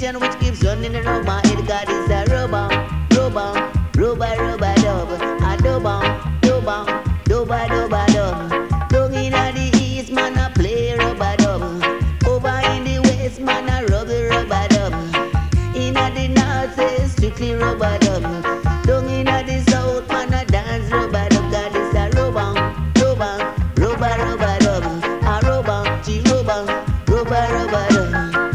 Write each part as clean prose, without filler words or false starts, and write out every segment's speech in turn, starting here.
meditation which keeps running around my head. God is a rubber, rubber, rubber, rubber, dub. A dubber, dubber, dubber, dubber, dub. Down in the east, man, I play rubber dub. Over in the west, man, I rub the rubber dub. In the north, say strictly rubber dub. Down in the south, man, I dance rubber dub. God is a rubber, rubber, rubber, rubber dub. A rubber, she rubber, rubber, rubber dub.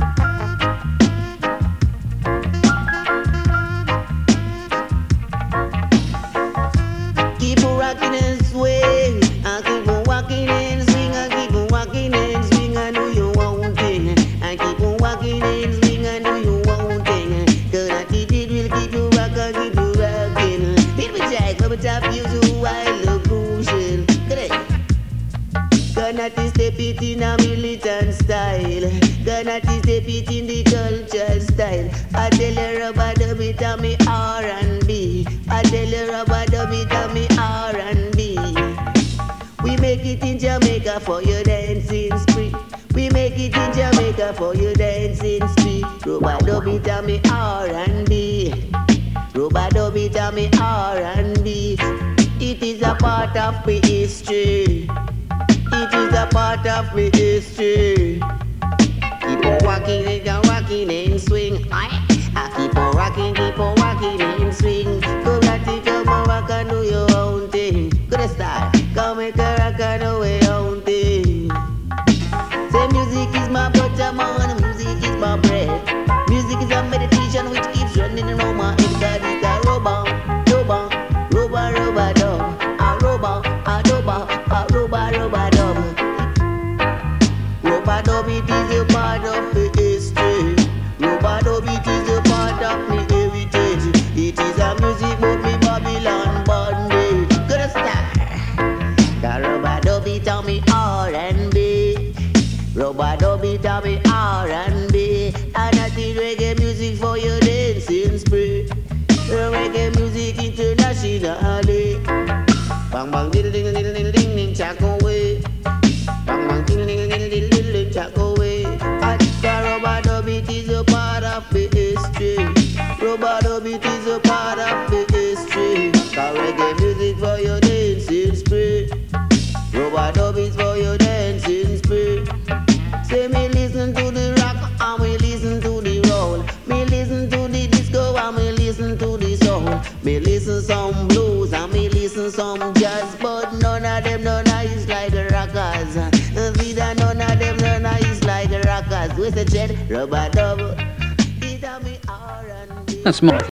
Keep on rocking and swing, I keep on walking and swing, I keep on walking and swing, I do your own thing. I keep on walking and swing, I do your own thing. Cause I did it will keep you rocking, keep you rocking. Hit me jack, but top you do I look crucial. Gonna step it in a militant style. Gonna step it in the culture style. I tell her about the bit of me R&B. I tell her about the bit of me R&B. We make it in Jamaica for your dancing spree. We make it in Jamaica for your dancing spree. Robot the bit of me R&B. Robot the bit of me R&B. It is a part of my history. It is a part of my history. Keep on walking and swing. I keep on walking and swing. Go right, come on, rock and do your own thing. Good style, come make a rock and do your own thing. Say music is my butter, man. Music is my bread. Music is a meditation which keeps running around my head. God is a rubber, rubber, rubber, rubber dub. A rubber, a rubber, a rubber, rubber dub. Rubber dub, it is a part of the history. Rubber dub, it is a part of me heritage. It is a music but me Babylon bondage. Good start. The rubber dub, it on me R&B. Rubber dub, it on me R&B. And I think reggae music for your dancing spree. Reggae music internationally. Bang bang diddle ding ding ding ding ding jack away. Bang bang diddle ding ding ding ding ding jack away. The rubber dub, it is a part of the history. Rubber dub, it is a part of the history. The reggae music for your dancing spree. Rubber dub is for your dancing spree. Say me listen to the rock and me listen to the roll. Me listen to the disco and me listen to the soul. Me listen some blues and me listen some jazz, but none of them no nice like the rockers. Vida none of them no nice like the rockers. With the jet rubber dub, it a me R&B. That's more.